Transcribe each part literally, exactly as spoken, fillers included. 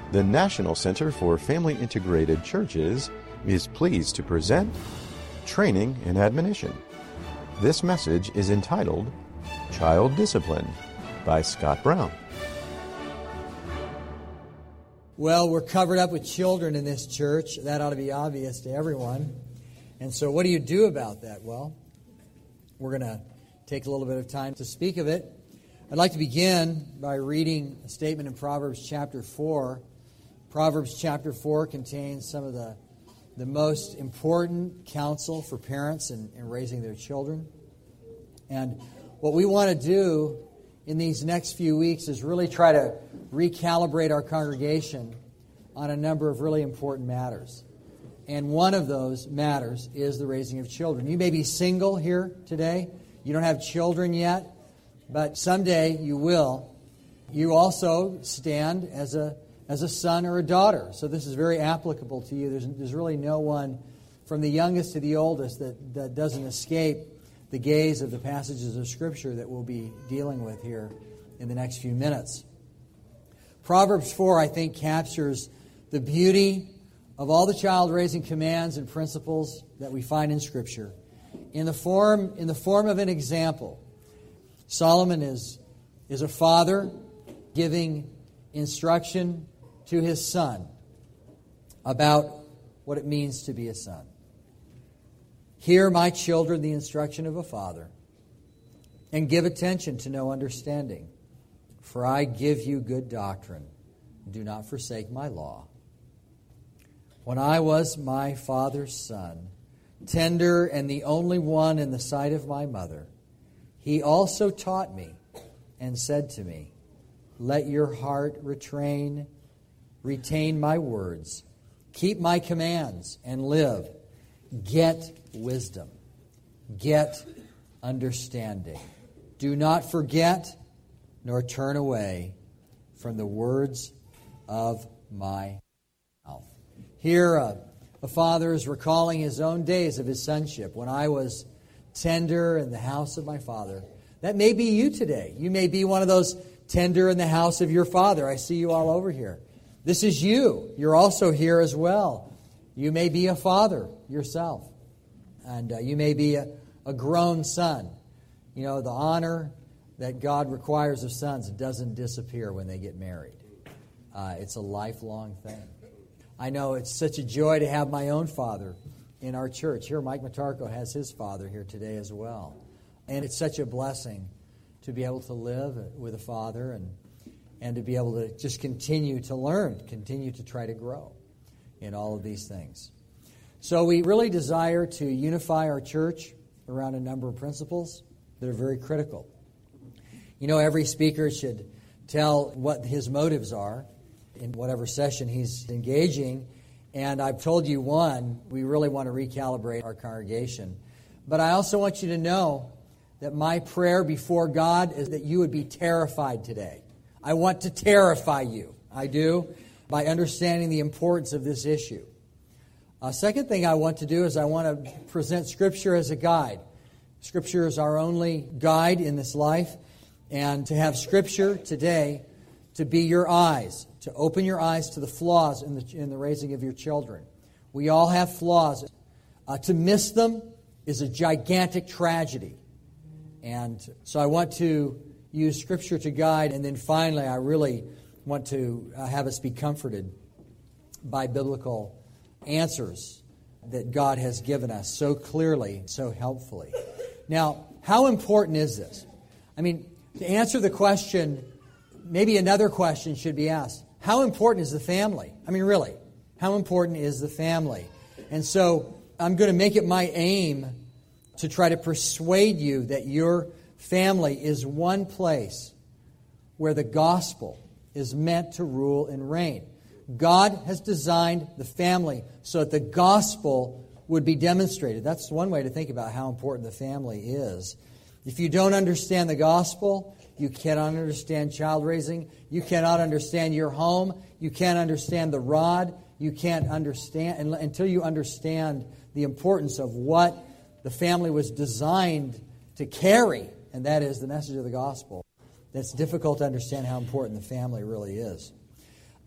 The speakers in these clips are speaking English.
The National Center for Family Integrated Churches is pleased to present Training and Admonition. This message is entitled Child Discipline by Scott Brown. Well, we're covered up with children in this church. That ought to be obvious to everyone. And so what do you do about that? Well, we're going to take a little bit of time to speak of it. I'd like to begin by reading a statement in Proverbs chapter four. Proverbs chapter four contains some of the, the most important counsel for parents in, in raising their children. And what we want to do in these next few weeks is really try to recalibrate our congregation on a number of really important matters. And one of those matters is the raising of children. You may be single here today. You don't have children yet, but someday you will. You also stand as a as a son or a daughter. So this is very applicable to you. There's, there's really no one from the youngest to the oldest that, that doesn't escape the gaze of the passages of Scripture that we'll be dealing with here in the next few minutes. Proverbs four, I think, captures the beauty of all the child-raising commands and principles that we find in Scripture in the form in the form of an example. Solomon is, is a father giving instruction to his son about what it means to be a son. Hear, my children, the instruction of a father, and give attention to know understanding. For I give you good doctrine. Do not forsake my law. When I was my father's son, tender and the only one in the sight of my mother, he also taught me and said to me, let your heart retrain, retain my words. Keep my commands and live. Get wisdom. Get understanding. Do not forget nor turn away from the words of my mouth. Here, uh, a father is recalling his own days of his sonship. When I was tender in the house of my father. That may be you today. You may be one of those tender in the house of your father. I see you all over here. This is you. You're also here as well. You may be a father yourself. And uh, you may be a, a grown son. You know, the honor that God requires of sons doesn't disappear when they get married. Uh, it's a lifelong thing. I know it's such a joy to have my own father in our church. Here, Mike Matarko has his father here today as well. And it's such a blessing to be able to live with a father and, and to be able to just continue to learn, continue to try to grow in all of these things. So we really desire to unify our church around a number of principles that are very critical. You know, every speaker should tell what his motives are in whatever session he's engaging. And I've told you one, we really want to recalibrate our congregation. But I also want you to know that my prayer before God is that you would be terrified today. I want to terrify you. I do, by understanding the importance of this issue. A second thing I want to do is I want to present Scripture as a guide. Scripture is our only guide in this life. And to have Scripture today to be your eyes, to open your eyes to the flaws in the, in the raising of your children. We all have flaws. Uh, to miss them is a gigantic tragedy. And so I want to use Scripture to guide. And then finally, I really want to uh, have us be comforted by biblical answers that God has given us so clearly, so helpfully. Now, how important is this? I mean, to answer the question, maybe another question should be asked. How important is the family? I mean, really, how important is the family? And so I'm going to make it my aim to try to persuade you that your family is one place where the gospel is meant to rule and reign. God has designed the family so that the gospel would be demonstrated. That's one way to think about how important the family is. If you don't understand the gospel, you cannot understand child raising. You cannot understand your home. You can't understand the rod. You can't understand until you understand the importance of what the family was designed to carry, and that is the message of the gospel. It's difficult to understand how important the family really is.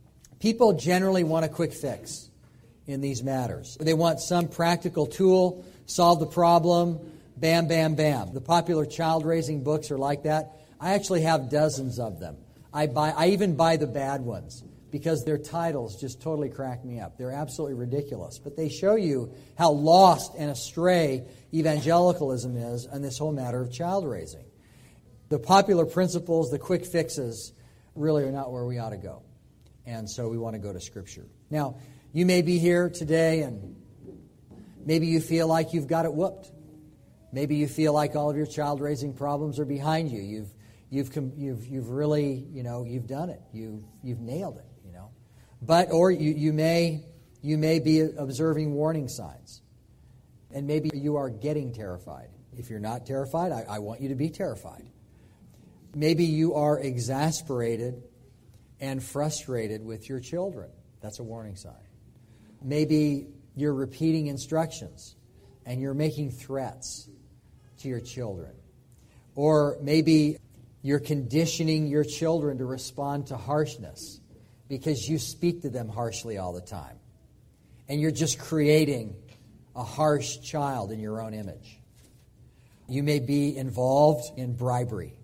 People generally want a quick fix in these matters. They want some practical tool, solve the problem, bam, bam, bam. The popular child-raising books are like that. I actually have dozens of them. I buy. I even buy the bad ones because their titles just totally crack me up. They're absolutely ridiculous. But they show you how lost and astray evangelicalism is on this whole matter of child raising. The popular principles, the quick fixes, really are not where we ought to go. And so we want to go to Scripture. Now, you may be here today and maybe you feel like you've got it whooped. Maybe you feel like all of your child raising problems are behind you. You've you've you've you've really, you know, you've done it. You you've nailed it, you know. But or you, you may you may be observing warning signs. And maybe you are getting terrified. If you're not terrified, I, I want you to be terrified. Maybe you are exasperated and frustrated with your children. That's a warning sign. Maybe you're repeating instructions and you're making threats to your children. Or maybe you're conditioning your children to respond to harshness because you speak to them harshly all the time. And you're just creating a harsh child in your own image. You may be involved in bribery.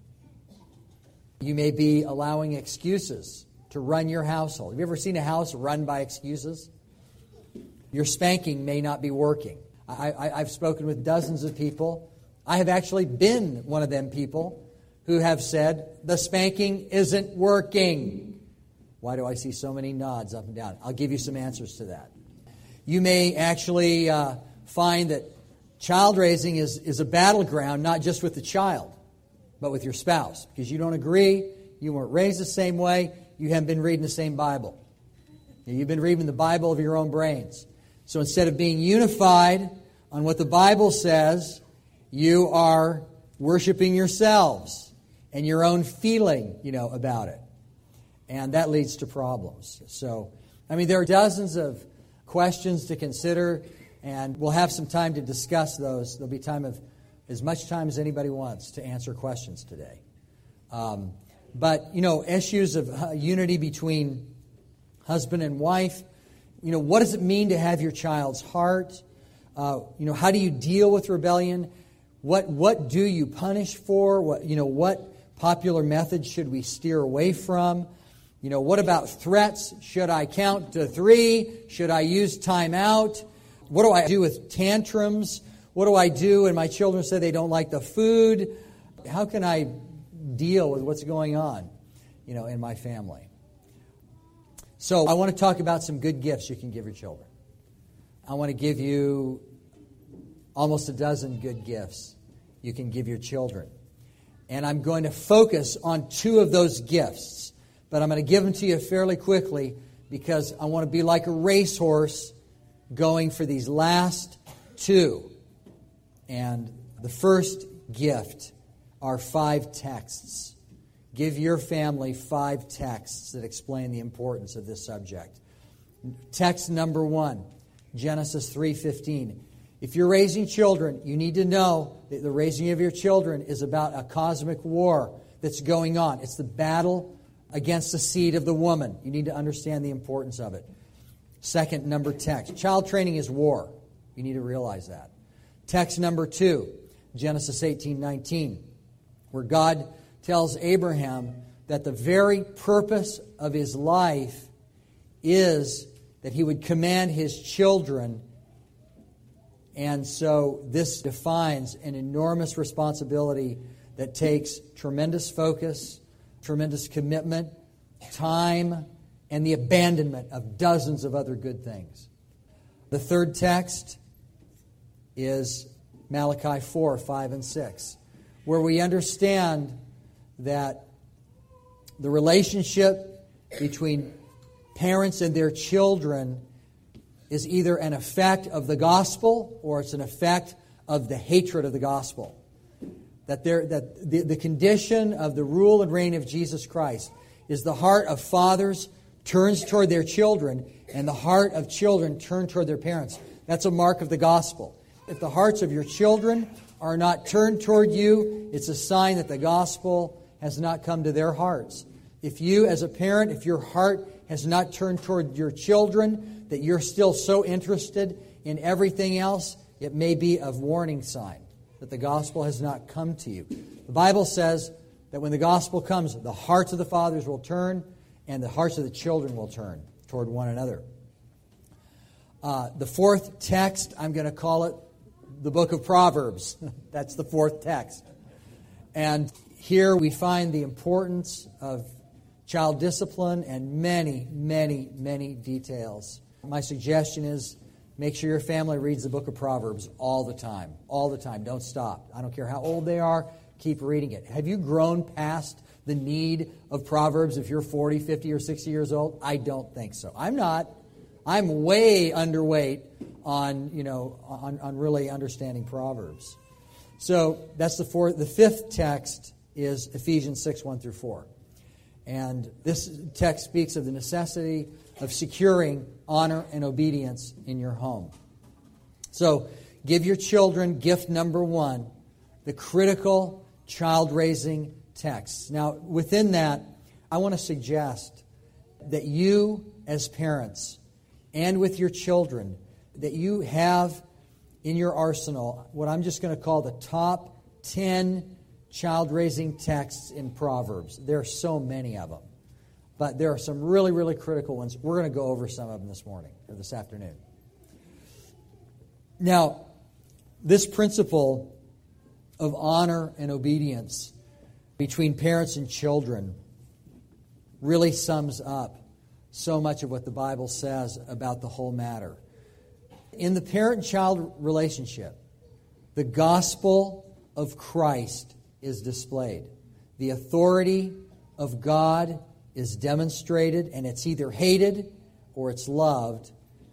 You may be allowing excuses to run your household. Have you ever seen a house run by excuses? Your spanking may not be working. I, I, I've spoken with dozens of people. I have actually been one of them people who have said, the spanking isn't working. Why do I see so many nods up and down? I'll give you some answers to that. You may actually uh, find that child raising is, is a battleground, not just with the child, but with your spouse. Because you don't agree, you weren't raised the same way, you haven't been reading the same Bible. You've been reading the Bible of your own brains. So instead of being unified on what the Bible says, you are worshiping yourselves and your own feeling, you know, about it. And that leads to problems. So, I mean, there are dozens of questions to consider, and we'll have some time to discuss those. There'll be time of as much time as anybody wants to answer questions today. Um, but, you know, issues of uh, unity between husband and wife, you know, what does it mean to have your child's heart? Uh, you know, how do you deal with rebellion? What what do you punish for? What you know, what popular methods should we steer away from? You know, what about threats? Should I count to three? Should I use time out? What do I do with tantrums? What do I do when my children say they don't like the food? How can I deal with what's going on, you know, in my family? So I want to talk about some good gifts you can give your children. I want to give you almost a dozen good gifts you can give your children. And I'm going to focus on two of those gifts. But I'm going to give them to you fairly quickly because I want to be like a racehorse going for these last two. And the first gift are five texts. Give your family five texts that explain the importance of this subject. Text number one, Genesis three fifteen. If you're raising children, you need to know that the raising of your children is about a cosmic war that's going on. It's the battle against the seed of the woman. You need to understand the importance of it. Second number text. Child training is war. You need to realize that. Text number two, Genesis eighteen nineteen, where God tells Abraham that the very purpose of his life is that he would command his children. And so this defines an enormous responsibility that takes tremendous focus, tremendous commitment, time, and the abandonment of dozens of other good things. The third text is Malachi four, five, and six, where we understand that the relationship between parents and their children is either an effect of the gospel or it's an effect of the hatred of the gospel. That there, that the, the condition of the rule and reign of Jesus Christ is the heart of fathers turns toward their children and the heart of children turn toward their parents. That's a mark of the gospel. If the hearts of your children are not turned toward you, it's a sign that the gospel has not come to their hearts. If you, as a parent, if your heart has not turned toward your children, that you're still so interested in everything else, it may be a warning sign that the gospel has not come to you. The Bible says that when the gospel comes, the hearts of the fathers will turn and the hearts of the children will turn toward one another. Uh, the fourth text, I'm going to call it the book of Proverbs. That's the fourth text. And here we find the importance of child discipline and many, many, many details. My suggestion is make sure your family reads the book of Proverbs all the time. All the time. Don't stop. I don't care how old they are. Keep reading it. Have you grown past the need of Proverbs if you're forty, fifty, or sixty years old? I don't think so. I'm not. I'm way underweight on, you know, on, on really understanding Proverbs. So that's the fourth. The fifth text is Ephesians six, one through four. And this text speaks of the necessity of securing honor and obedience in your home. So give your children gift number one, the critical child-raising texts. Now, within that, I want to suggest that you as parents and with your children, that you have in your arsenal what I'm just going to call the top ten child-raising texts in Proverbs. There are so many of them. But there are some really, really critical ones. We're going to go over some of them this morning, or this afternoon. Now, this principle of honor and obedience between parents and children really sums up so much of what the Bible says about the whole matter. In the parent-child relationship, the gospel of Christ is displayed. The authority of God is demonstrated, and it's either hated or it's loved.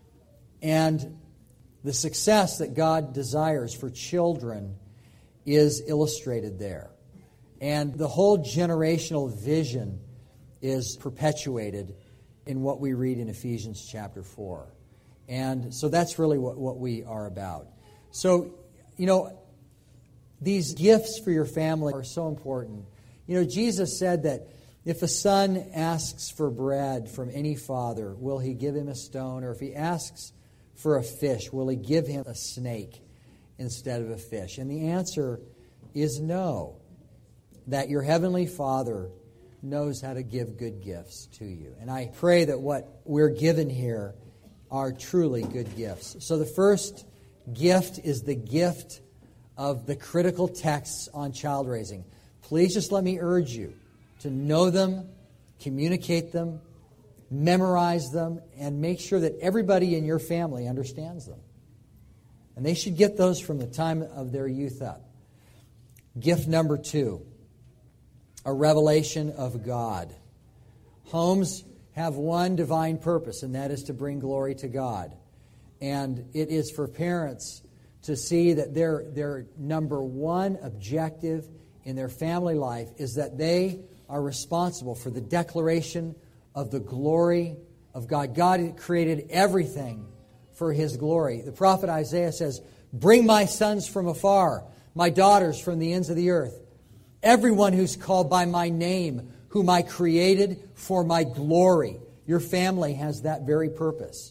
And the success that God desires for children is illustrated there. And the whole generational vision is perpetuated in what we read in Ephesians chapter four. And so that's really what, what we are about. So, you know, these gifts for your family are so important. You know, Jesus said that if a son asks for bread from any father, will he give him a stone? Or if he asks for a fish, will he give him a snake instead of a fish? And the answer is no. That your heavenly Father knows how to give good gifts to you. And I pray that what we're given here are truly good gifts. So the first gift is the gift of the critical texts on child raising. Please just let me urge you to know them, communicate them, memorize them, and make sure that everybody in your family understands them. And they should get those from the time of their youth up. Gift number two, a revelation of God. Homes have one divine purpose, and that is to bring glory to God. And it is for parents to see that their, their number one objective in their family life is that they are responsible for the declaration of the glory of God. God created everything for His glory. The prophet Isaiah says, "Bring my sons from afar, my daughters from the ends of the earth. Everyone who's called by my name, whom I created for my glory." Your family has that very purpose.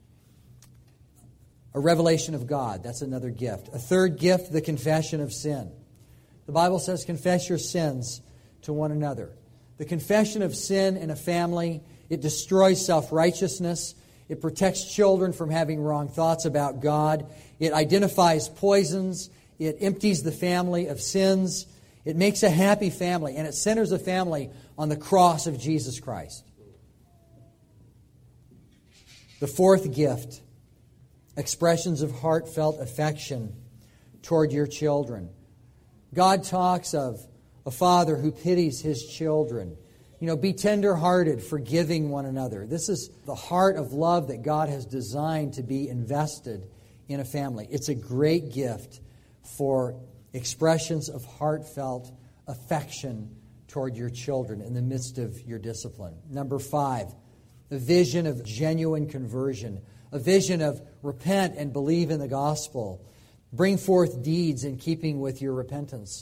A revelation of God, that's another gift. A third gift, the confession of sin. The Bible says, confess your sins to one another. The confession of sin in a family, it destroys self-righteousness. It protects children from having wrong thoughts about God. It identifies poisons. It empties the family of sins. It makes a happy family, and it centers a family on the cross of Jesus Christ. The fourth gift, expressions of heartfelt affection toward your children. God talks of a father who pities his children. You know, be tender-hearted, forgiving one another. This is the heart of love that God has designed to be invested in a family. It's a great gift for expressions of heartfelt affection toward your children in the midst of your discipline. Number five, a vision of genuine conversion, a vision of repent and believe in the gospel. Bring forth deeds in keeping with your repentance.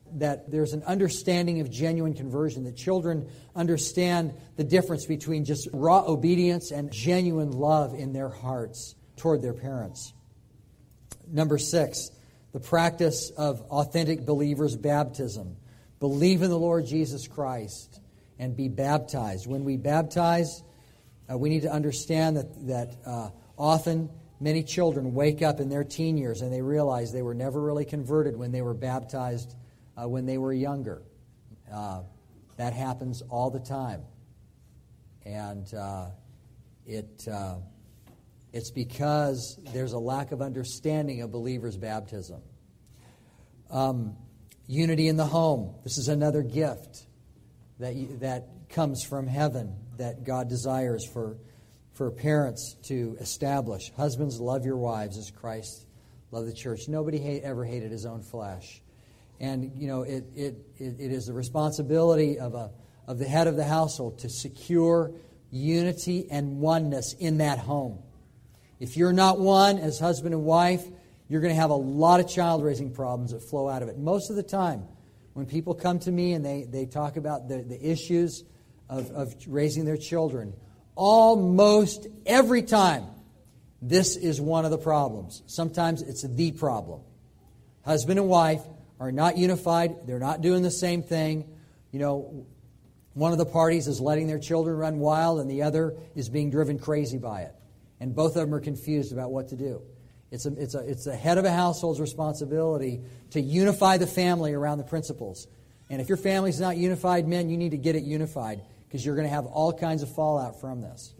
that there's an understanding of genuine conversion, that children understand the difference between just raw obedience and genuine love in their hearts toward their parents. Number six, the practice of authentic believers' baptism. Believe in the Lord Jesus Christ and be baptized. When we baptize, uh, we need to understand that, that uh, often many children wake up in their teen years and they realize they were never really converted when they were baptized uh, when they were younger. Uh, that happens all the time. And uh, it uh, it's because there's a lack of understanding of believers' baptism. Um, unity in the home. This is another gift that you, that comes from heaven that God desires for for parents to establish. Husbands, love your wives as Christ loved the church. Nobody hate, ever hated his own flesh. And, you know, it, it, it, it is the responsibility of, a, of the head of the household to secure unity and oneness in that home. If you're not one as husband and wife, you're going to have a lot of child-raising problems that flow out of it. Most of the time, when people come to me and they, they talk about the, the issues of, of raising their children, almost every time, this is one of the problems. Sometimes it's the problem. Husband and wife are not unified. They're not doing the same thing. You know, one of the parties is letting their children run wild and the other is being driven crazy by it. And both of them are confused about what to do. It's a, it's a, it's the head of a household's responsibility to unify the family around the principles. And if your family's not unified, men, you need to get it unified, because you're going to have all kinds of fallout from this.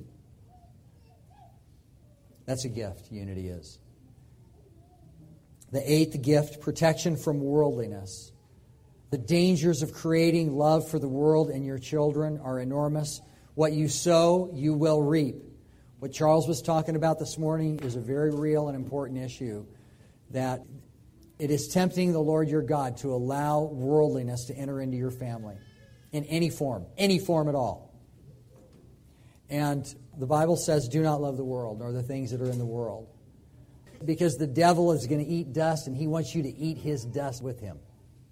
That's a gift, unity is. The eighth gift, protection from worldliness. The dangers of creating love for the world and your children are enormous. What you sow, you will reap. What Charles was talking about this morning is a very real and important issue, that it is tempting the Lord your God to allow worldliness to enter into your family. In any form, any form at all. And the Bible says, do not love the world, nor the things that are in the world. Because the devil is going to eat dust, and he wants you to eat his dust with him.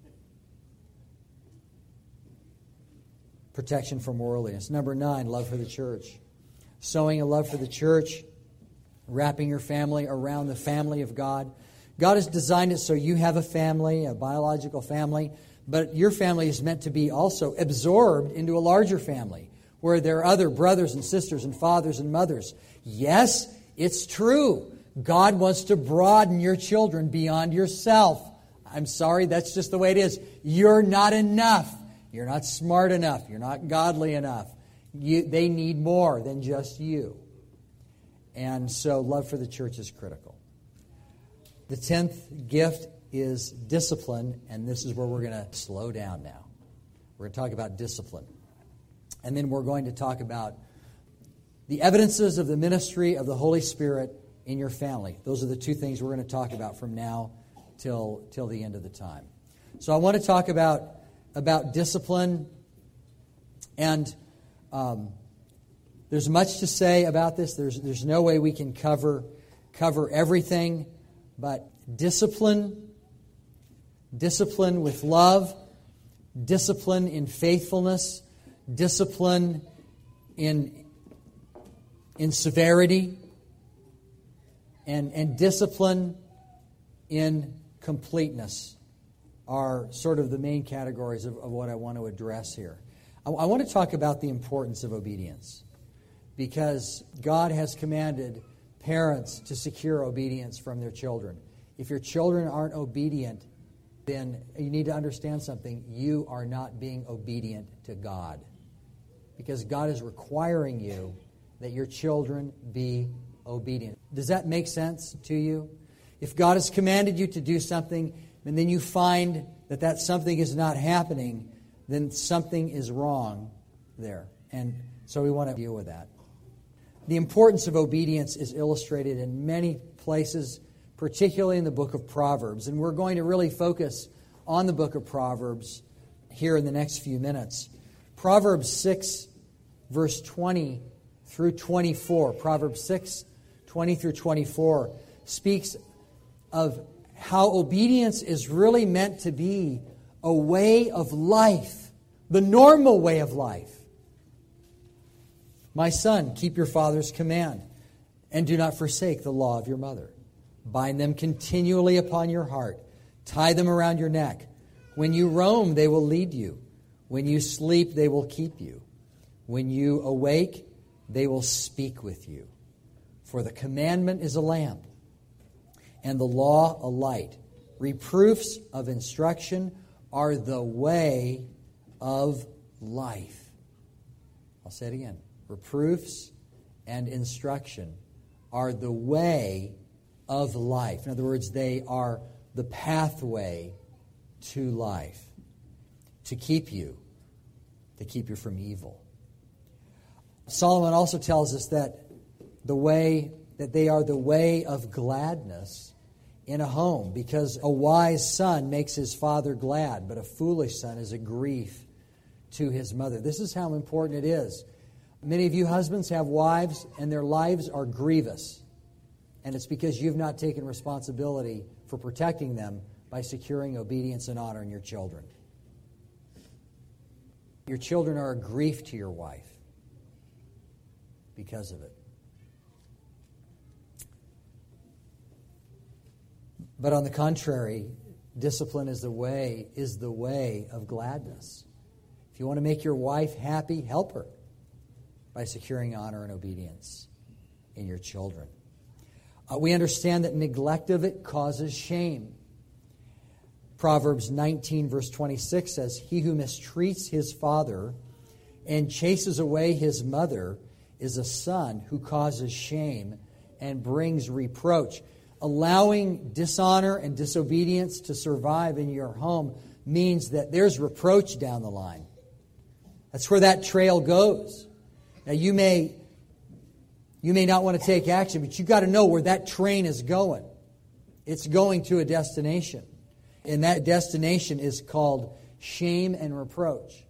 Protection from worldliness. Number nine, love for the church. Sowing a love for the church, wrapping your family around the family of God. God has designed it so you have a family, a biological family, but your family is meant to be also absorbed into a larger family where there are other brothers and sisters and fathers and mothers. Yes, it's true. God wants to broaden your children beyond yourself. I'm sorry, that's just the way it is. You're not enough. You're not smart enough. You're not godly enough. You, they need more than just you. And so love for the church is critical. The tenth gift is discipline, and this is where we're going to slow down now. We're going to talk about discipline. And then we're going to talk about the evidences of the ministry of the Holy Spirit in your family. Those are the two things we're going to talk about from now till, till the end of the time. So I want to talk about, about discipline, and um, there's much to say about this. There's, there's no way we can cover, cover everything, but discipline... Discipline with love, discipline in faithfulness, discipline in, in severity, and, and discipline in completeness are sort of the main categories of, of what I want to address here. I, I want to talk about the importance of obedience, because God has commanded parents to secure obedience from their children. If your children aren't obedient, then you need to understand something. You are not being obedient to God, because God is requiring you that your children be obedient. Does that make sense to you? If God has commanded you to do something, and then you find that that something is not happening, then something is wrong there. And so we want to deal with that. The importance of obedience is illustrated in many places, particularly in the book of Proverbs. And we're going to really focus on the book of Proverbs here in the next few minutes. Proverbs six, verse twenty through twenty-four. Proverbs six, twenty through twenty-four speaks of how obedience is really meant to be a way of life, the normal way of life. My son, keep your father's command, and do not forsake the law of your mother. Bind them continually upon your heart. Tie them around your neck. When you roam, they will lead you. When you sleep, they will keep you. When you awake, they will speak with you. For the commandment is a lamp, and the law a light. Reproofs of instruction are the way of life. I'll say it again. Reproofs and instruction are the way of life. In other words, they are the pathway to life, to keep you, to keep you from evil. Solomon also tells us that the way that they are the way of gladness in a home, because a wise son makes his father glad, but a foolish son is a grief to his mother. This is how important it is. Many of you husbands have wives, and their lives are grievous. And it's because you've not taken responsibility for protecting them by securing obedience and honor in your children. Your children are a grief to your wife because of it. But on the contrary, discipline is the way, is the way of gladness. If you want to make your wife happy, help her by securing honor and obedience in your children. Uh, we understand that neglect of it causes shame. Proverbs nineteen, verse twenty-six says, "He who mistreats his father and chases away his mother is a son who causes shame and brings reproach." Allowing dishonor and disobedience to survive in your home means that there's reproach down the line. That's where that trail goes. Now, you may, you may not want to take action, but you've got to know where that train is going. It's going to a destination. And that destination is called shame and reproach.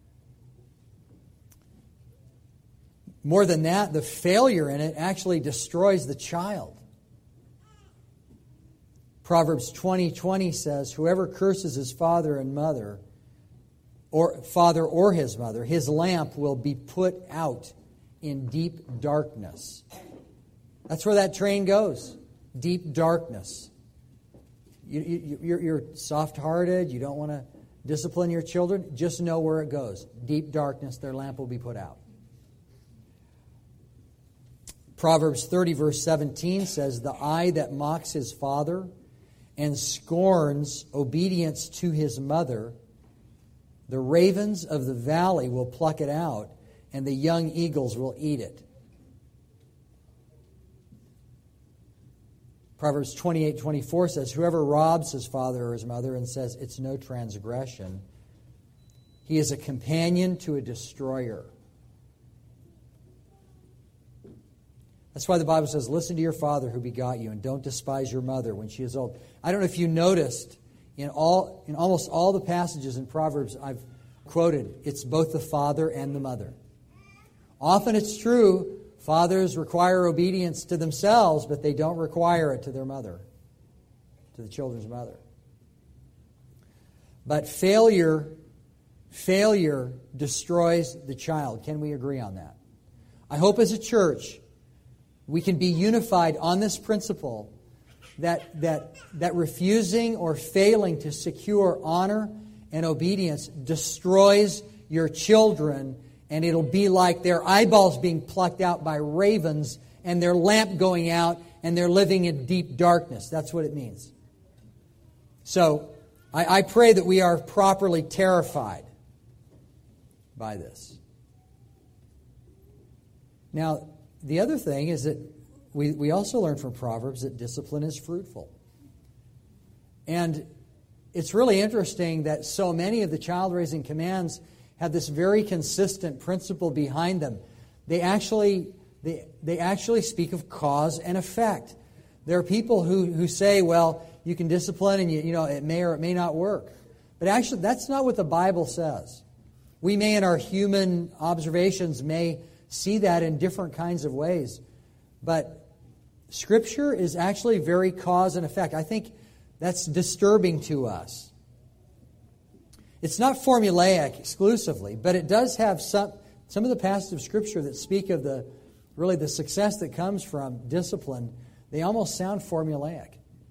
More than that, the failure in it actually destroys the child. Proverbs twenty twenty says, "Whoever curses his father and mother, or father or his mother, his lamp will be put out in deep darkness." That's where that train goes. Deep darkness. You, you, you're, you're soft-hearted. You don't want to discipline your children. Just know where it goes. Deep darkness, their lamp will be put out. Proverbs thirty, verse seventeen says, "The eye that mocks his father and scorns obedience to his mother, the ravens of the valley will pluck it out, and the young eagles will eat it." Proverbs twenty-eight, twenty-four says, "Whoever robs his father or his mother and says, 'It's no transgression,' he is a companion to a destroyer." That's why the Bible says, "Listen to your father who begot you, and don't despise your mother when she is old." I don't know if you noticed, in all in almost all the passages in Proverbs I've quoted, it's both the father and the mother. Often it's true, fathers require obedience to themselves, but they don't require it to their mother, to the children's mother. But failure, failure destroys the child. Can we agree on that? I hope as a church we can be unified on this principle that, that, that refusing or failing to secure honor and obedience destroys your children, and it'll be like their eyeballs being plucked out by ravens and their lamp going out and they're living in deep darkness. That's what it means. So I, I pray that we are properly terrified by this. Now, the other thing is that we, we also learn from Proverbs that discipline is fruitful. And it's really interesting that so many of the child-raising commands have this very consistent principle behind them. They actually, they, they actually speak of cause and effect. There are people who, who say, well, you can discipline and you, you know it may or it may not work. But actually, that's not what the Bible says. We may, in our human observations, may see that in different kinds of ways. But Scripture is actually very cause and effect. I think that's disturbing to us. It's not formulaic exclusively, but it does have some some of the passages of Scripture that speak of the really the success that comes from discipline. They almost sound formulaic.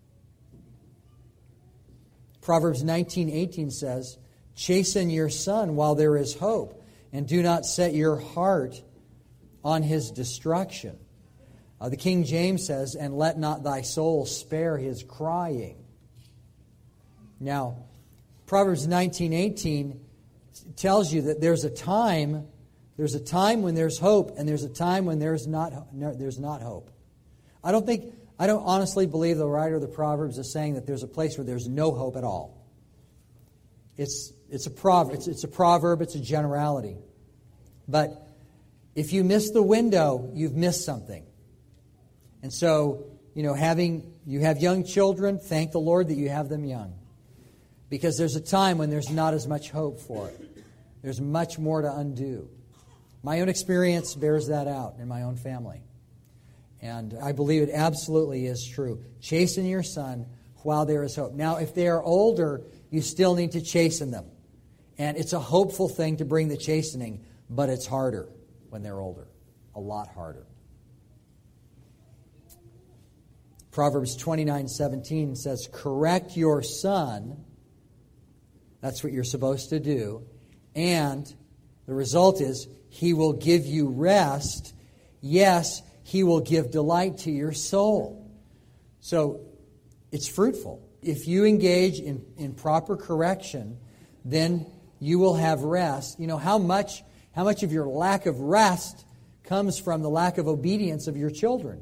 Proverbs nineteen eighteen says, "Chasten your son while there is hope, and do not set your heart on his destruction." Uh, the King James says, "And let not thy soul spare his crying." Now, Proverbs nineteen eighteen tells you that there's a time, there's a time when there's hope, and there's a time when there's not there's not hope. I don't think I don't honestly believe the writer of the Proverbs is saying that there's a place where there's no hope at all. It's it's a proverb. It's, it's a proverb. It's a generality. But if you miss the window, you've missed something. And so, you know, having you have young children, thank the Lord that you have them young. Because there's a time when there's not as much hope for it. There's much more to undo. My own experience bears that out in my own family. And I believe it absolutely is true. Chasten your son while there is hope. Now, if they are older, you still need to chasten them. And it's a hopeful thing to bring the chastening, but it's harder when they're older. A lot harder. Proverbs twenty-nine seventeen says, "Correct your son." That's what you're supposed to do. And the result is, he will give you rest. Yes, he will give delight to your soul. So, it's fruitful. If you engage in, in proper correction, then you will have rest. You know, how much, how much of your lack of rest comes from the lack of obedience of your children?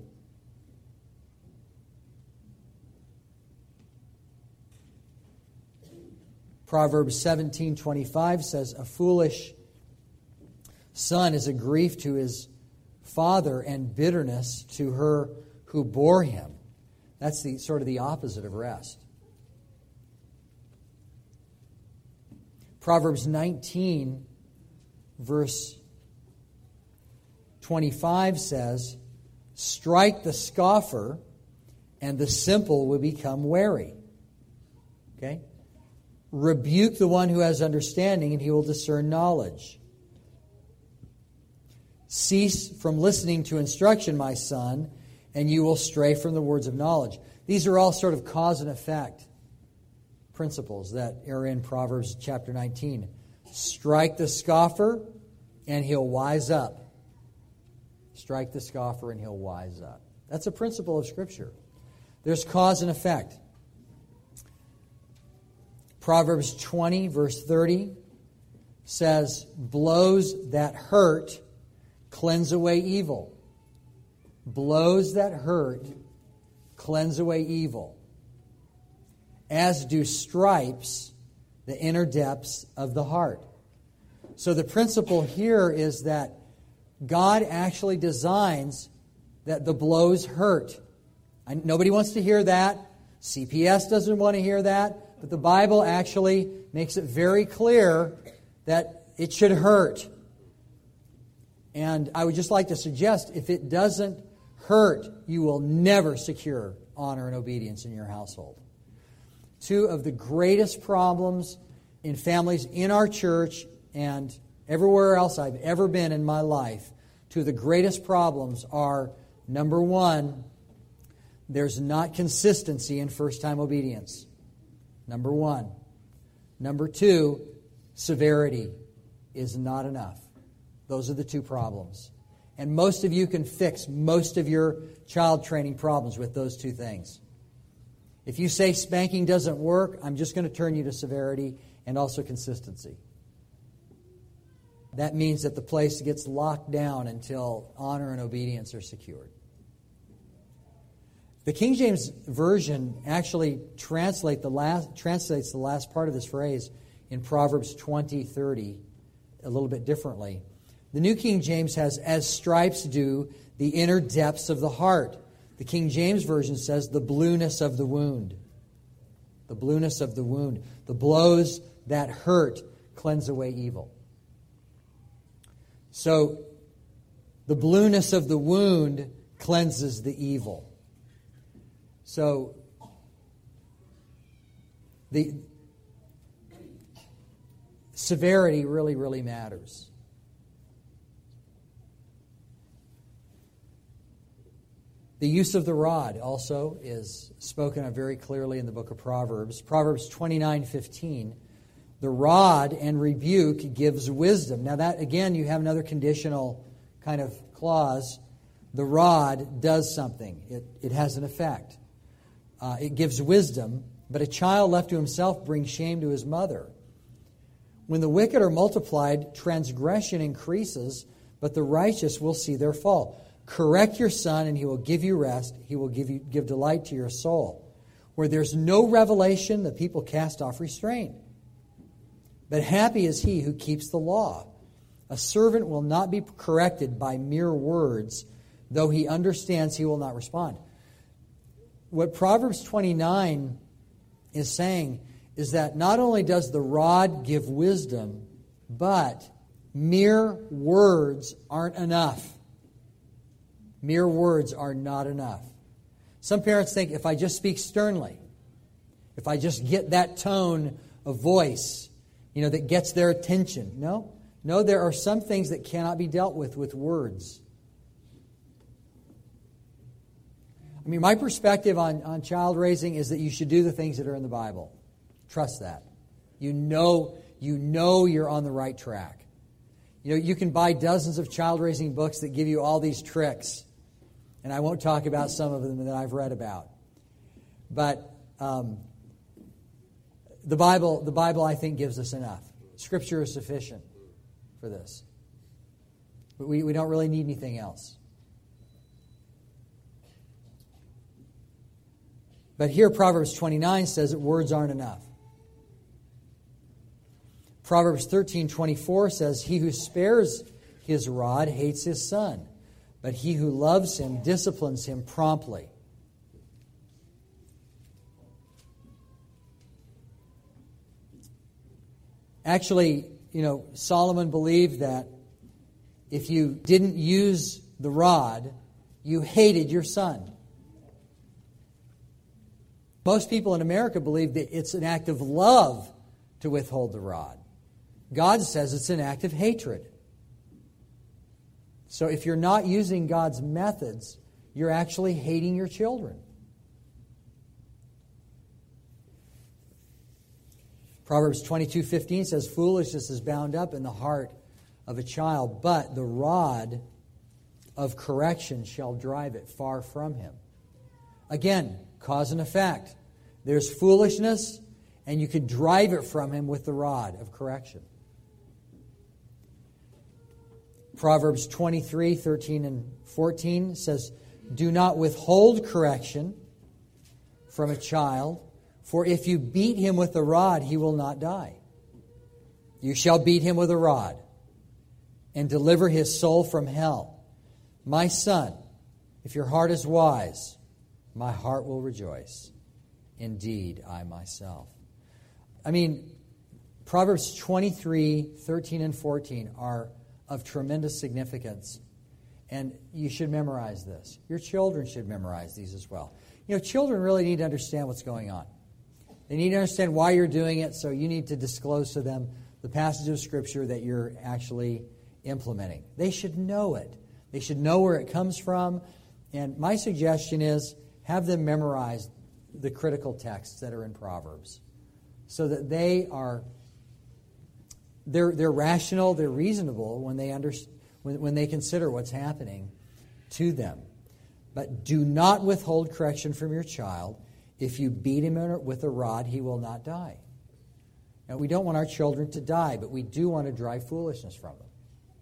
Proverbs seventeen twenty-five says, "A foolish son is a grief to his father and bitterness to her who bore him." That's the sort of the opposite of rest. Proverbs nineteen, verse twenty-five says, "Strike the scoffer, and the simple will become wary." Okay? "Rebuke the one who has understanding, and he will discern knowledge. Cease from listening to instruction, my son, and you will stray from the words of knowledge." These are all sort of cause and effect principles that are in Proverbs chapter nineteen. Strike the scoffer, and he'll wise up. Strike the scoffer, and he'll wise up. That's a principle of Scripture. There's cause and effect. Proverbs twenty, verse thirty says, "Blows that hurt cleanse away evil." Blows that hurt cleanse away evil, as do stripes the inner depths of the heart. So the principle here is that God actually designs that the blows hurt. I, nobody wants to hear that. C P S doesn't want to hear that. But the Bible actually makes it very clear that it should hurt. And I would just like to suggest, if it doesn't hurt, you will never secure honor and obedience in your household. Two of the greatest problems in families in our church and everywhere else I've ever been in my life, two of the greatest problems are, number one, there's not consistency in first-time obedience. Number one. Number two, severity is not enough. Those are the two problems. And most of you can fix most of your child training problems with those two things. If you say spanking doesn't work, I'm just going to turn you to severity and also consistency. That means that the place gets locked down until honor and obedience are secured. The King James Version actually translate the last, translates the last part of this phrase in Proverbs twenty thirty a little bit differently. The New King James has, "As stripes do the inner depths of the heart." The King James Version says, "the blueness of the wound." The blueness of the wound. The blows that hurt cleanse away evil. So, the blueness of the wound cleanses the evil. So, the severity really, really matters. The use of the rod also is spoken of very clearly in the book of Proverbs. Proverbs twenty-nine fifteen. The rod and rebuke gives wisdom. Now that, again, you have another conditional kind of clause. The rod does something. It, it has an effect. Uh, it gives wisdom, but a child left to himself brings shame to his mother. When the wicked are multiplied, transgression increases, but the righteous will see their fall. Correct your son, and he will give you rest. He will give you give delight to your soul. Where there's no revelation, the people cast off restraint. But happy is he who keeps the law. A servant will not be corrected by mere words. Though he understands, he will not respond. What Proverbs twenty-nine is saying is that not only does the rod give wisdom, but mere words aren't enough. Mere words are not enough. Some parents think if I just speak sternly, if I just get that tone of voice, you know, that gets their attention. No, no, there are some things that cannot be dealt with with words. I mean, my perspective on, on child raising is that you should do the things that are in the Bible. Trust that. You know, you know you're on the right track. You know, you can buy dozens of child raising books that give you all these tricks. And I won't talk about some of them that I've read about. But um, the Bible, the Bible, I think, gives us enough. Scripture is sufficient for this. But we, we don't really need anything else. But here Proverbs twenty-nine says that words aren't enough. Proverbs thirteen twenty-four says, he who spares his rod hates his son, but he who loves him disciplines him promptly. Actually, you know, Solomon believed that if you didn't use the rod, you hated your son. Most people in America believe that it's an act of love to withhold the rod. God says it's an act of hatred. So if you're not using God's methods, you're actually hating your children. Proverbs twenty-two fifteen says, foolishness is bound up in the heart of a child, but the rod of correction shall drive it far from him. Again, cause and effect. There's foolishness, and you could drive it from him with the rod of correction. Proverbs twenty-three thirteen and fourteen says, do not withhold correction from a child, for if you beat him with the rod, he will not die. You shall beat him with a rod and deliver his soul from hell. My son, if your heart is wise, my heart will rejoice. Indeed, I myself. I mean, Proverbs twenty-three thirteen and fourteen are of tremendous significance. And you should memorize this. Your children should memorize these as well. You know, children really need to understand what's going on. They need to understand why you're doing it, so you need to disclose to them the passage of Scripture that you're actually implementing. They should know it. They should know where it comes from. And my suggestion is have them memorize the critical texts that are in Proverbs so that they are They're, they're rational, they're reasonable when they under, when, when they consider what's happening to them. But do not withhold correction from your child. If you beat him with a rod, he will not die. Now, we don't want our children to die, but we do want to drive foolishness from them.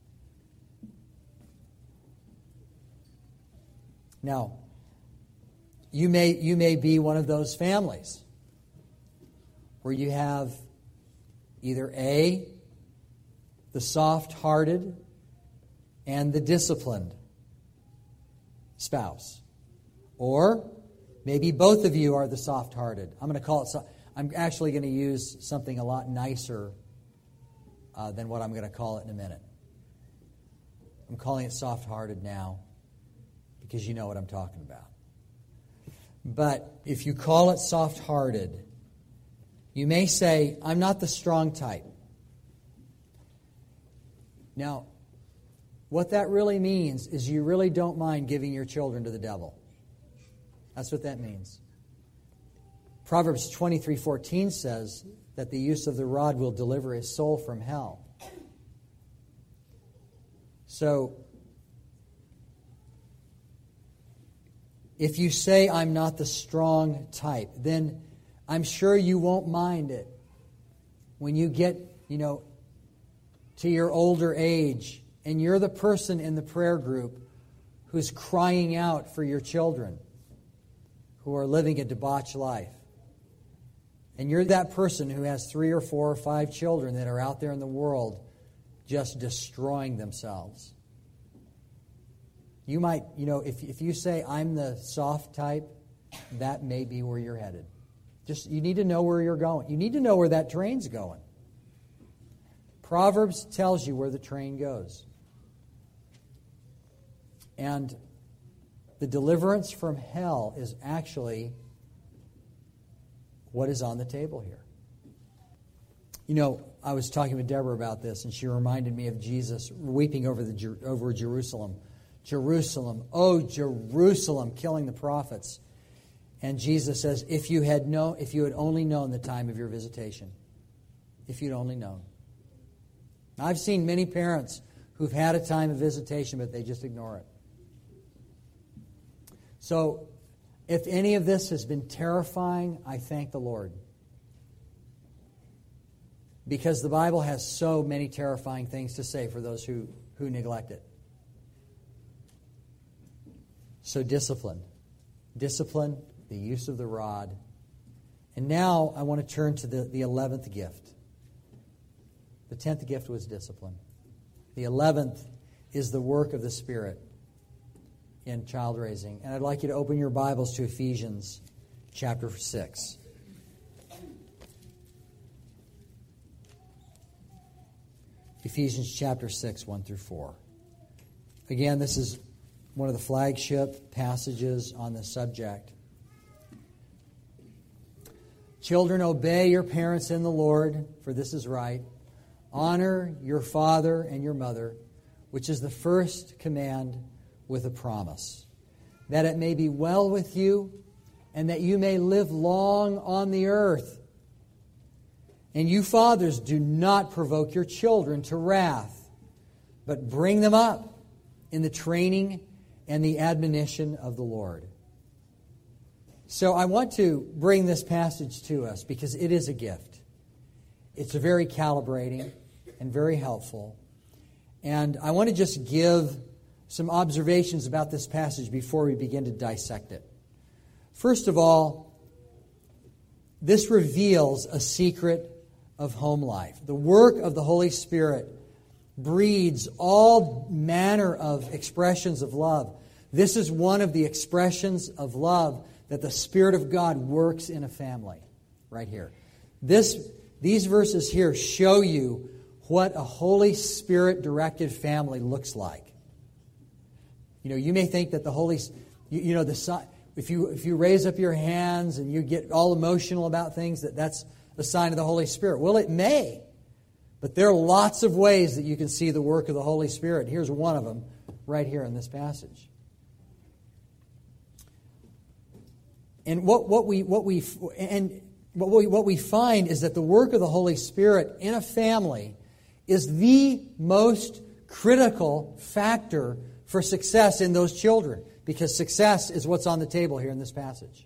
Now, you may, you may be one of those families where you have either A, the soft-hearted and the disciplined spouse. Or maybe both of you are the soft-hearted. I'm going to call it, so, I'm actually going to use something a lot nicer uh, than what I'm going to call it in a minute. I'm calling it soft-hearted now because you know what I'm talking about. But if you call it soft-hearted, you may say, I'm not the strong type. Now, what that really means is you really don't mind giving your children to the devil. That's what that means. Proverbs twenty-three fourteen says that the use of the rod will deliver his soul from hell. So, if you say, I'm not the strong type, then I'm sure you won't mind it when you get, you know, to your older age and you're the person in the prayer group who's crying out for your children who are living a debauched life. And you're that person who has three or four or five children that are out there in the world just destroying themselves. You might, you know, if if you say, I'm the soft type, that may be where you're headed. Just, you need to know where you're going. You need to know where that train's going. Proverbs tells you where the train goes. And the deliverance from hell is actually what is on the table here. You know, I was talking with Deborah about this, and she reminded me of Jesus weeping over the over Jerusalem. Jerusalem, oh Jerusalem, killing the prophets. And Jesus says, if you had known, if you had only known the time of your visitation, if you'd only known. I've seen many parents who've had a time of visitation, but they just ignore it. So, if any of this has been terrifying, I thank the Lord. Because the Bible has so many terrifying things to say for those who, who neglect it. So discipline. Discipline, the use of the rod. And now I want to turn to the, the eleventh gift. The tenth gift was discipline. The eleventh is the work of the Spirit in child raising. And I'd like you to open your Bibles to Ephesians chapter six. Ephesians chapter six, one through four. Again, this is one of the flagship passages on the subject. Children, obey your parents in the Lord, for this is right. Honor your father and your mother, which is the first command with a promise, that it may be well with you and that you may live long on the earth. And you fathers, do not provoke your children to wrath, but bring them up in the training and the admonition of the Lord. So I want to bring this passage to us because it is a gift. It's a very calibrating and very helpful. And I want to just give some observations about this passage before we begin to dissect it. First of all, this reveals a secret of home life. The work of the Holy Spirit breeds all manner of expressions of love. This is one of the expressions of love that the Spirit of God works in a family, right here. This, these verses here show you what a Holy Spirit-directed family looks like. You know, you may think that the Holy, you, you know, the if you if you raise up your hands and you get all emotional about things, that that's a sign of the Holy Spirit. Well, it may, but there are lots of ways that you can see the work of the Holy Spirit. Here's one of them, right here in this passage. And what what we what we and what we what we find is that the work of the Holy Spirit in a family is the most critical factor for success in those children, because success is what's on the table here in this passage.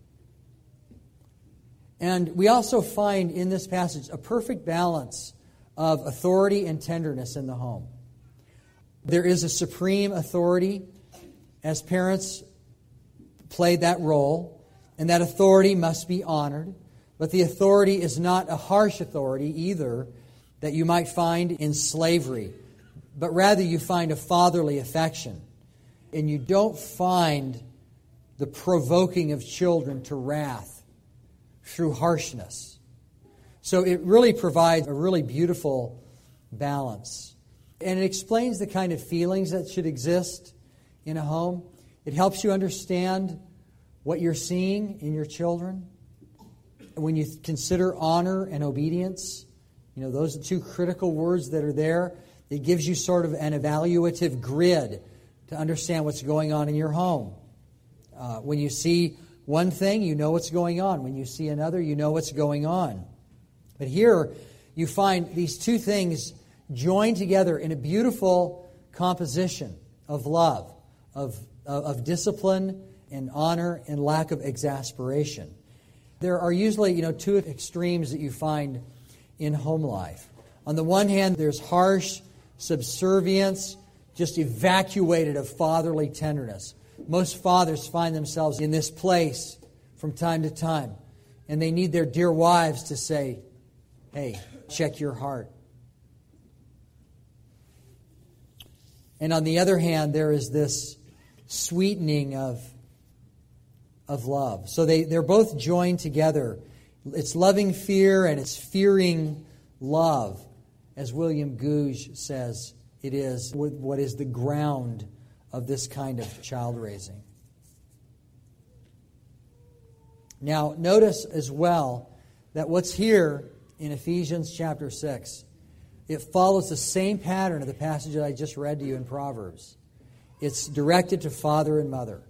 And we also find in this passage a perfect balance of authority and tenderness in the home. There is a supreme authority, as parents play that role, and that authority must be honored. But the authority is not a harsh authority either that you might find in slavery, but rather you find a fatherly affection. And you don't find the provoking of children to wrath through harshness. So it really provides a really beautiful balance. And it explains the kind of feelings that should exist in a home. It helps you understand what you're seeing in your children. When you consider honor and obedience, you know, those are two critical words that are there. It gives you sort of an evaluative grid to understand what's going on in your home. Uh, when you see one thing, you know what's going on. When you see another, you know what's going on. But here, you find these two things joined together in a beautiful composition of love, of, of, of discipline and honor and lack of exasperation. There are usually, you know, two extremes that you find in home life. On the one hand, there's harsh subservience, just evacuated of fatherly tenderness. Most fathers find themselves in this place from time to time, and they need their dear wives to say, hey, check your heart. And on the other hand, there is this sweetening of, of love. So they, they're both joined together. It's loving fear and it's fearing love. As William Gouge says, it is what is the ground of this kind of child raising. Now, notice as well that what's here in Ephesians chapter six, it follows the same pattern of the passage that I just read to you in Proverbs. It's directed to father and mother.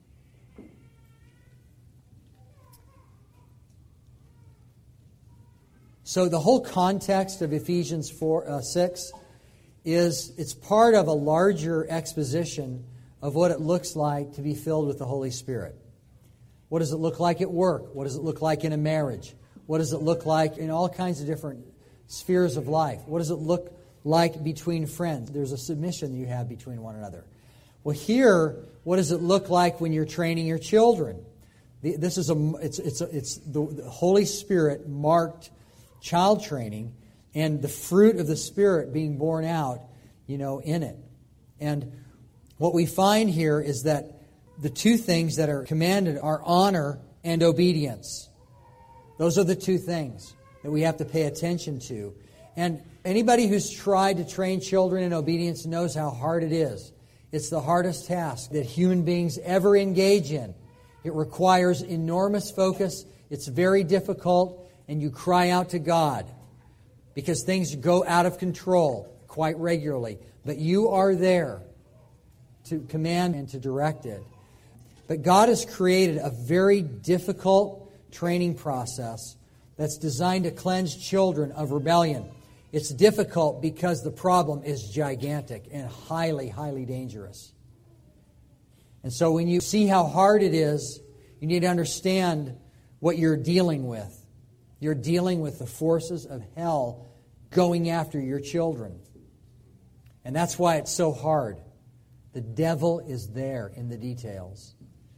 So the whole context of Ephesians four, uh, six is it's part of a larger exposition of what it looks like to be filled with the Holy Spirit. What does it look like at work? What does it look like in a marriage? What does it look like in all kinds of different spheres of life? What does it look like between friends? There's a submission you have between one another. Well, here, what does it look like when you're training your children? This is a it's it's a, it's the, the Holy Spirit marked child training, and the fruit of the Spirit being born out, you know, in it. And what we find here is that the two things that are commanded are honor and obedience. Those are the two things that we have to pay attention to. And anybody who's tried to train children in obedience knows how hard it is. It's the hardest task that human beings ever engage in. It requires enormous focus. It's very difficult, and you cry out to God because things go out of control quite regularly. But you are there to command and to direct it. But God has created a very difficult training process that's designed to cleanse children of rebellion. It's difficult because the problem is gigantic and highly, highly dangerous. And so when you see how hard it is, you need to understand what you're dealing with. You're dealing with the forces of hell going after your children. And that's why it's so hard. The devil is there in the details.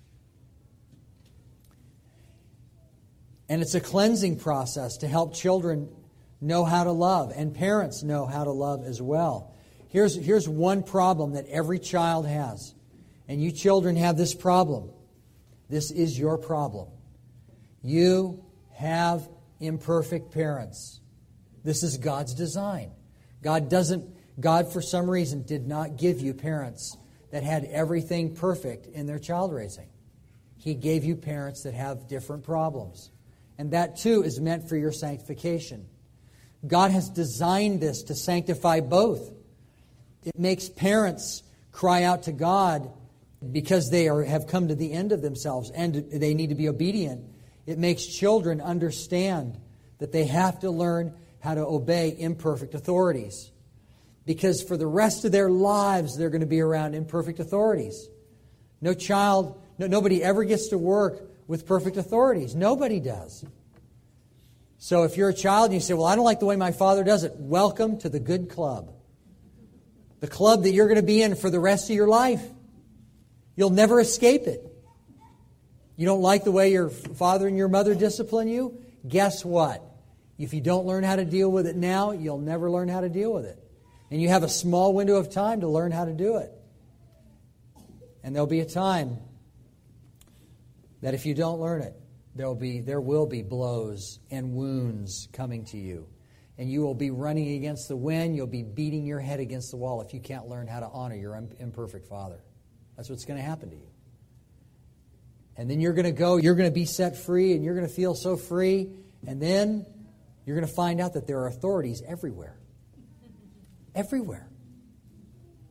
And it's a cleansing process to help children know how to love, and parents know how to love as well. Here's, here's one problem that every child has, and you children have this problem. This is your problem. You have imperfect parents. This is God's design. God doesn't, God for some reason did not give you parents that had everything perfect in their child raising. He gave you parents that have different problems. And that too is meant for your sanctification. God has designed this to sanctify both. It makes parents cry out to God because they are, have come to the end of themselves and they need to be obedient. It makes children understand that they have to learn how to obey imperfect authorities. Because for the rest of their lives, they're going to be around imperfect authorities. No child, no, nobody ever gets to work with perfect authorities. Nobody does. So if you're a child and you say, well, I don't like the way my father does it, welcome to the good club. The club that you're going to be in for the rest of your life. You'll never escape it. You don't like the way your father and your mother discipline you? Guess what? If you don't learn how to deal with it now, you'll never learn how to deal with it. And you have a small window of time to learn how to do it. And there'll be a time that if you don't learn it, there'll be there will be blows and wounds coming to you. And you will be running against the wind. You'll be beating your head against the wall if you can't learn how to honor your imperfect father. That's what's going to happen to you. And then you're going to go, you're going to be set free, and you're going to feel so free. And then you're going to find out that there are authorities everywhere. Everywhere.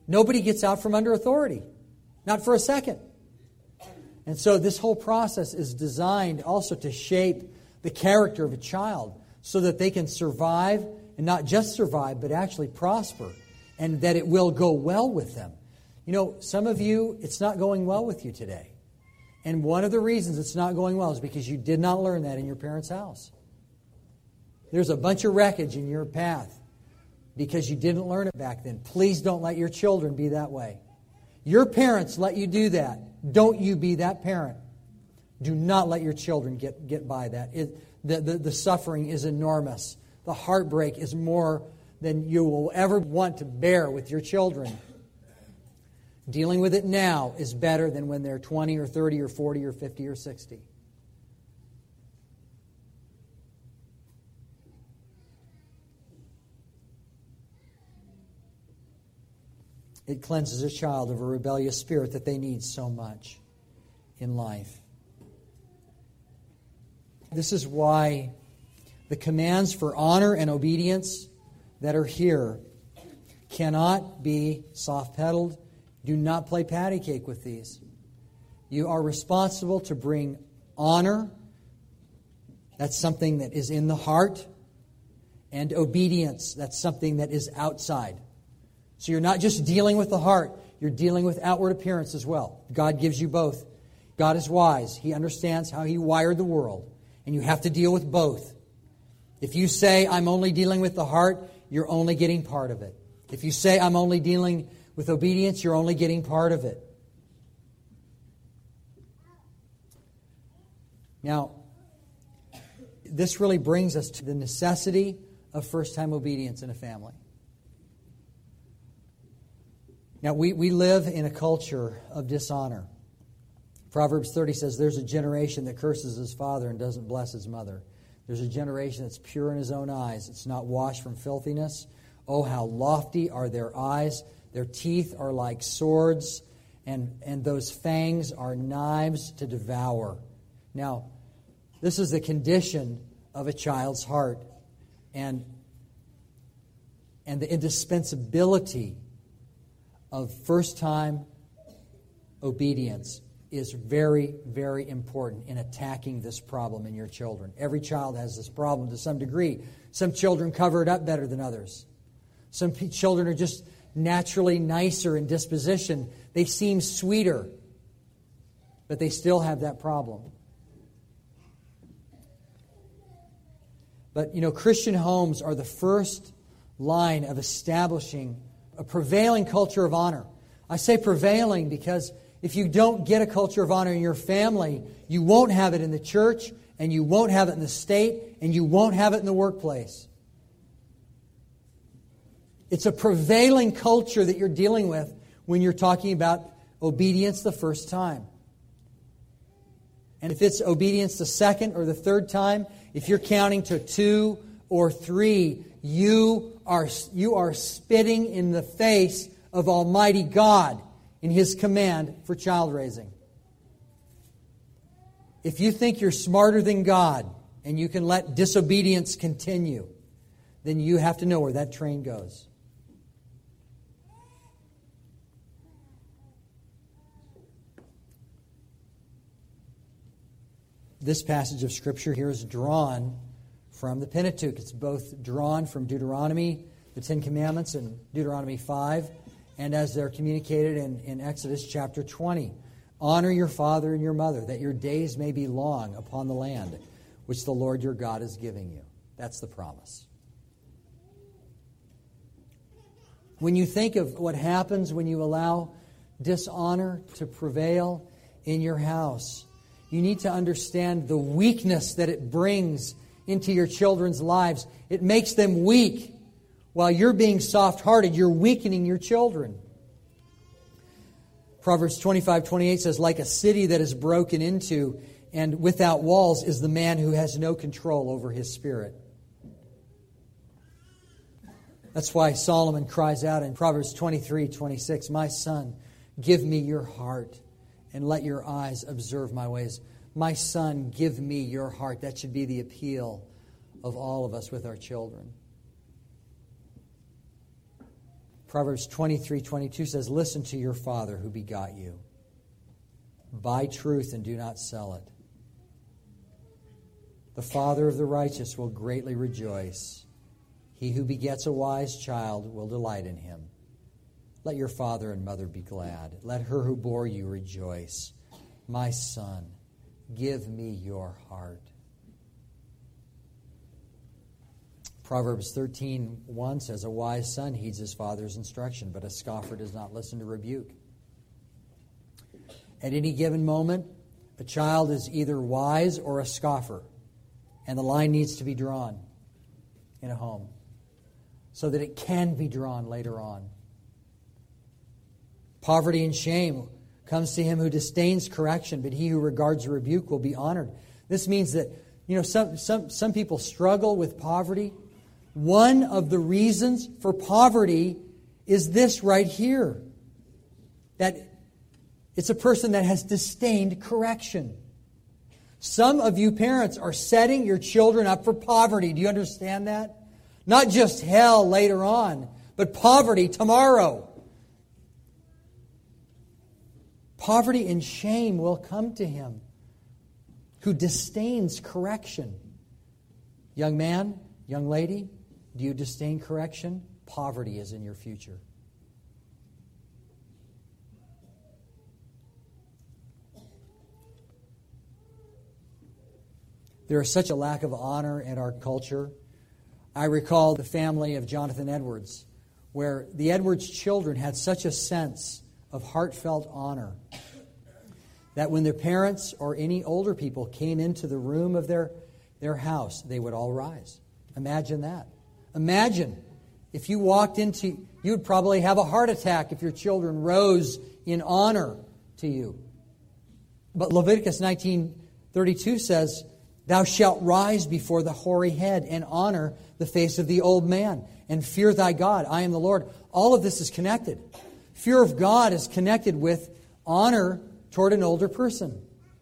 Nobody gets out from under authority. Not for a second. And so this whole process is designed also to shape the character of a child so that they can survive, and not just survive, but actually prosper, and that it will go well with them. You know, some of you, it's not going well with you today. And one of the reasons it's not going well is because you did not learn that in your parents' house. There's a bunch of wreckage in your path because you didn't learn it back then. Please don't let your children be that way. Your parents let you do that. Don't you be that parent. Do not let your children get, get by that. It, the, the, the suffering is enormous. The heartbreak is more than you will ever want to bear with your children. Dealing with it now is better than when they're twenty or thirty or forty or fifty or sixty. It cleanses a child of a rebellious spirit that they need so much in life. This is why the commands for honor and obedience that are here cannot be soft-pedaled. Do not play patty cake with these. You are responsible to bring honor. That's something that is in the heart. And obedience. That's something that is outside. So you're not just dealing with the heart. You're dealing with outward appearance as well. God gives you both. God is wise. He understands how He wired the world. And you have to deal with both. If you say, I'm only dealing with the heart, you're only getting part of it. If you say, I'm only dealing with obedience, you're only getting part of it. Now, this really brings us to the necessity of first-time obedience in a family. Now, we, we live in a culture of dishonor. Proverbs thirty says, there's a generation that curses his father and doesn't bless his mother. There's a generation that's pure in his own eyes. It's not washed from filthiness. Oh, how lofty are their eyes. Their teeth are like swords, and, and those fangs are knives to devour. Now, this is the condition of a child's heart. And, and the indispensability of first-time obedience is very, very important in attacking this problem in your children. Every child has this problem to some degree. Some children cover it up better than others. Some p- children are just naturally nicer in disposition. They seem sweeter, but they still have that problem. But, you know, Christian homes are the first line of establishing a prevailing culture of honor. I say prevailing because if you don't get a culture of honor in your family, you won't have it in the church, and you won't have it in the state, and you won't have it in the workplace. It's a prevailing culture that you're dealing with when you're talking about obedience the first time. And if it's obedience the second or the third time, if you're counting to two or three, you are, you are spitting in the face of Almighty God in His command for child raising. If you think you're smarter than God and you can let disobedience continue, then you have to know where that train goes. This passage of Scripture here is drawn from the Pentateuch. It's both drawn from Deuteronomy, the Ten Commandments, and Deuteronomy five, and as they're communicated in, in Exodus chapter twenty. Honor your father and your mother, that your days may be long upon the land which the Lord your God is giving you. That's the promise. When you think of what happens when you allow dishonor to prevail in your house, you need to understand the weakness that it brings into your children's lives. It makes them weak. While you're being soft-hearted, you're weakening your children. Proverbs twenty-five twenty-eight says, like a city that is broken into and without walls is the man who has no control over his spirit. That's why Solomon cries out in Proverbs twenty-three twenty-six, my son, give me your heart and let your eyes observe my ways. My son, give me your heart. That should be the appeal of all of us with our children. Proverbs twenty-three twenty-two says, "Listen to your father who begot you. Buy truth and do not sell it. The father of the righteous will greatly rejoice. He who begets a wise child will delight in him. Let your father and mother be glad. Let her who bore you rejoice. My son, give me your heart." Proverbs thirteen one says, "A wise son heeds his father's instruction, but a scoffer does not listen to rebuke." At any given moment, a child is either wise or a scoffer, and the line needs to be drawn in a home so that it can be drawn later on. Poverty and shame comes to him who disdains correction, but he who regards rebuke will be honored. This means that, you know, some, some, some people struggle with poverty. One of the reasons for poverty is this right here, that it's a person that has disdained correction. Some of you parents are setting your children up for poverty. Do you understand that? Not just hell later on, but poverty tomorrow. Poverty and shame will come to him who disdains correction. Young man, young lady, do you disdain correction? Poverty is in your future. There is such a lack of honor in our culture. I recall the family of Jonathan Edwards, where the Edwards children had such a sense of heartfelt honor that when their parents or any older people came into the room of their, their house, they would all rise. Imagine that. Imagine if you walked into, you would probably have a heart attack if your children rose in honor to you. But Leviticus nineteen thirty-two says, "Thou shalt rise before the hoary head and honor the face of the old man and fear thy God. I am the Lord." All of this is connected. Fear of God is connected with honor toward an older person.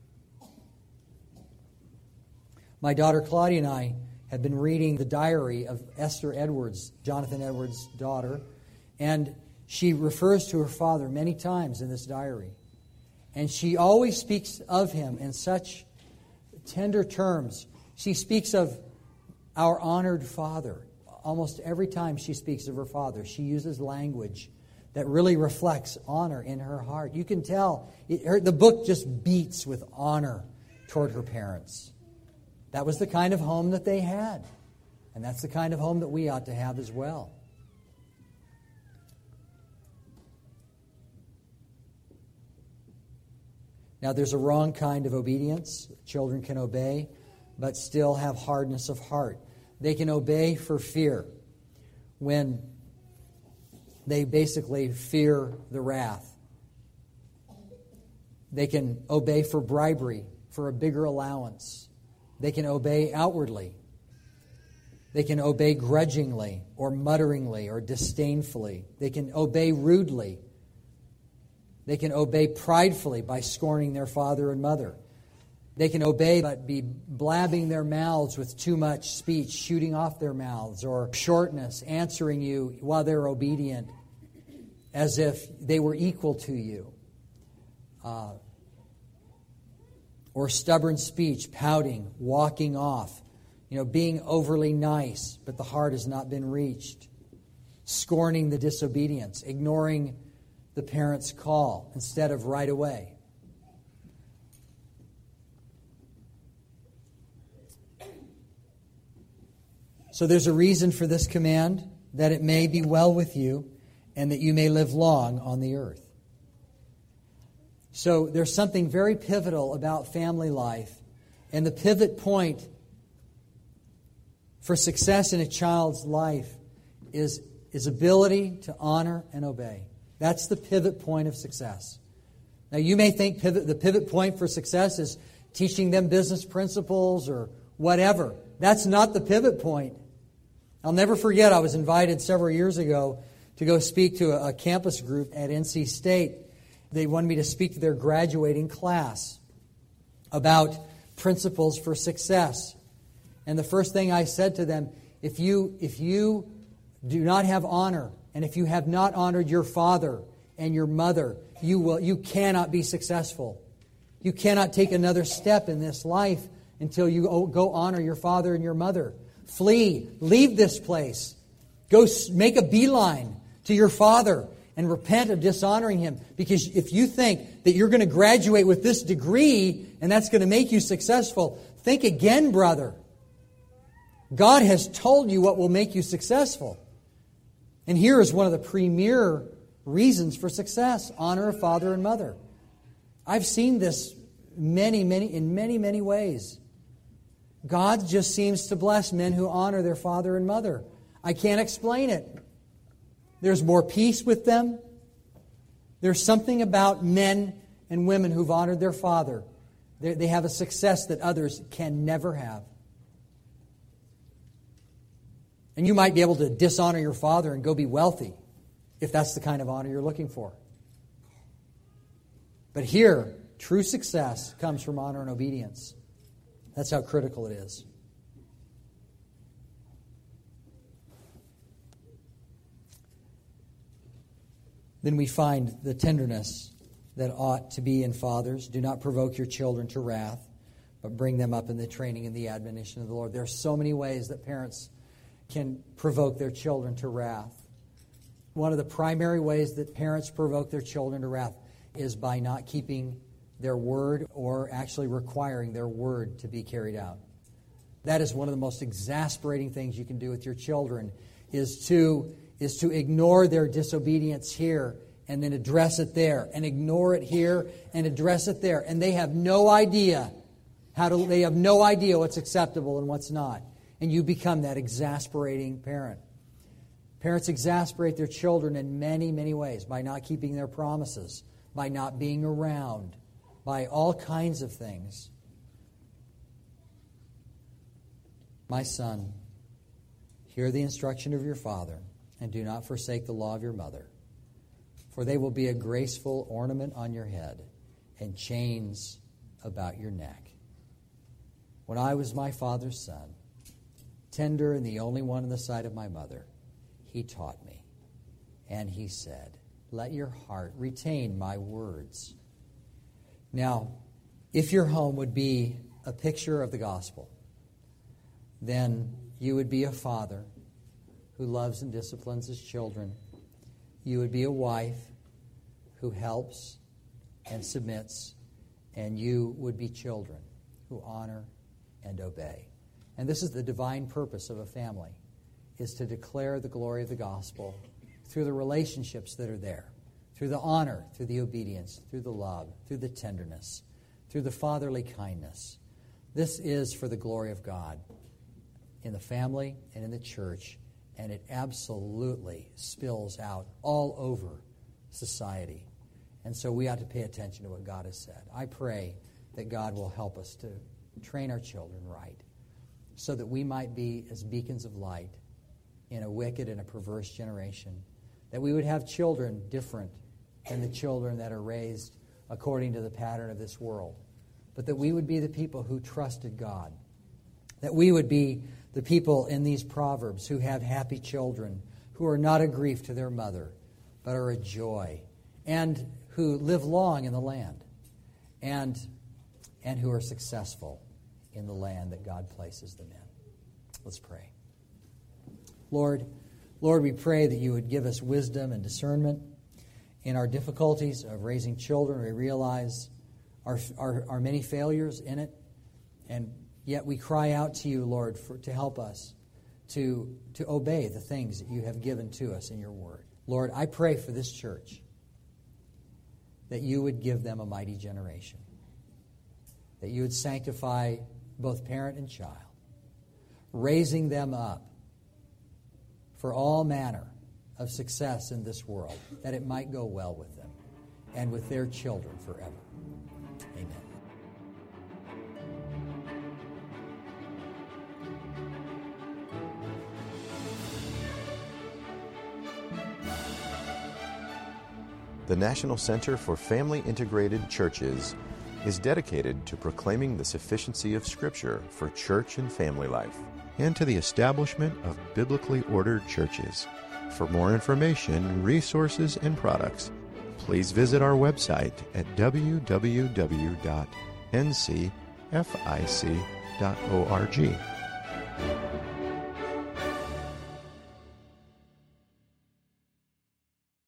My daughter Claudia and I have been reading the diary of Esther Edwards, Jonathan Edwards' daughter, and she refers to her father many times in this diary. And she always speaks of him in such tender terms. She speaks of our honored father. Almost every time she speaks of her father, she uses language that really reflects honor in her heart. You can tell, it, her, the book just beats with honor toward her parents. That was the kind of home that they had. And that's the kind of home that we ought to have as well. Now, there's a wrong kind of obedience. Children can obey, but still have hardness of heart. They can obey for fear, when they basically fear the wrath. They can obey for bribery, for a bigger allowance. They can obey outwardly. They can obey grudgingly or mutteringly or disdainfully. They can obey rudely. They can obey pridefully by scorning their father and mother. They can obey but be blabbing their mouths with too much speech, shooting off their mouths, or shortness, answering you while they're obedient as if they were equal to you. Uh, or stubborn speech, pouting, walking off, you know, being overly nice, but the heart has not been reached. Scorning the disobedience, ignoring the parent's call instead of right away. So there's a reason for this command, that it may be well with you and that you may live long on the earth. So there's something very pivotal about family life, and the pivot point for success in a child's life is his ability to honor and obey. That's the pivot point of success. Now, you may think pivot, the pivot point for success is teaching them business principles or whatever. That's not the pivot point. I'll never forget, I was invited several years ago to go speak to a, a campus group at N C State. They wanted me to speak to their graduating class about principles for success. And the first thing I said to them, if you, if you do not have honor And if you have not honored your father and your mother, you will you cannot be successful. You cannot take another step in this life until you go honor your father and your mother. Flee. Leave this place. Go make a beeline to your father and repent of dishonoring him. Because if you think that you're going to graduate with this degree and that's going to make you successful, think again, brother. God has told you what will make you successful. And here is one of the premier reasons for success. Honor of father and mother. I've seen this many, many, in many, many ways. God just seems to bless men who honor their father and mother. I can't explain it. There's more peace with them. There's something about men and women who've honored their father. They, they have a success that others can never have. And you might be able to dishonor your father and go be wealthy, if that's the kind of honor you're looking for. But here, true success comes from honor and obedience. That's how critical it is. Then we find the tenderness that ought to be in fathers. Do not provoke your children to wrath, but bring them up in the training and the admonition of the Lord. There are so many ways that parents can provoke their children to wrath. One of the primary ways that parents provoke their children to wrath is by not keeping their word or actually requiring their word to be carried out. That is one of the most exasperating things you can do with your children, is to, is to ignore their disobedience here and then address it there, and ignore it here and address it there. And they have no idea how to, they have no idea what's acceptable and what's not. And you become that exasperating parent. Parents exasperate their children in many, many ways, by not keeping their promises, by not being around, by all kinds of things. My son, hear the instruction of your father, and do not forsake the law of your mother. For they will be a graceful ornament on your head and chains about your neck. When I was my father's son, tender and the only one in the sight of my mother, he taught me. And he said, let your heart retain my words. Now, if your home would be a picture of the gospel, then you would be a father who loves and disciplines his children. You would be a wife who helps and submits, and you would be children who honor and obey. And this is the divine purpose of a family, is to declare the glory of the gospel through the relationships that are there, through the honor, through the obedience, through the love, through the tenderness, through the fatherly kindness. This is for the glory of God in the family and in the church, and it absolutely spills out all over society. And so we ought to pay attention to what God has said. I pray that God will help us to train our children right, so that we might be as beacons of light in a wicked and a perverse generation, that we would have children different than the children that are raised according to the pattern of this world, but that we would be the people who trusted God, that we would be the people in these Proverbs who have happy children, who are not a grief to their mother, but are a joy, and who live long in the land, and, and who are successful in the land that God places them in. Let's pray. Lord, Lord, we pray that you would give us wisdom and discernment in our difficulties of raising children. We realize our, our, our many failures in it, and yet we cry out to you, Lord, for, to help us to, to obey the things that you have given to us in your word. Lord, I pray for this church that you would give them a mighty generation, that you would sanctify both parent and child, raising them up for all manner of success in this world, that it might go well with them and with their children forever. Amen. The National Center for Family Integrated Churches is dedicated to proclaiming the sufficiency of Scripture for church and family life, and to the establishment of biblically ordered churches. For more information, resources, and products, please visit our website at w w w dot n c f i c dot org.